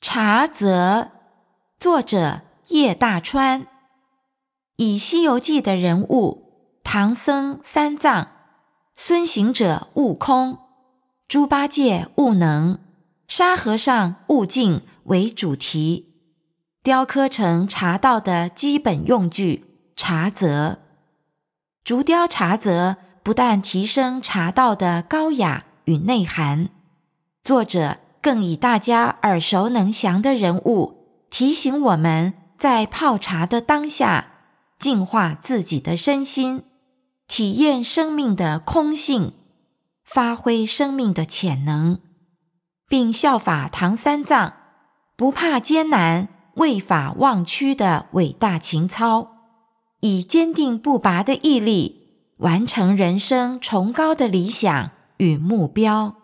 茶则，作者叶大川。以《西游记》的人物唐僧三藏、孙行者悟空、猪八戒悟能、沙和尚悟净为主题，雕刻成茶道的基本用具茶则。竹雕茶则不但提升茶道的高雅与内涵，作者更以大家耳熟能详的人物，提醒我们在泡茶的当下，净化自己的身心，体验生命的空性，发挥生命的潜能，并效法唐三藏不怕艰难、为法忘躯的伟大情操，以坚定不拔的毅力完成人生崇高的理想与目标。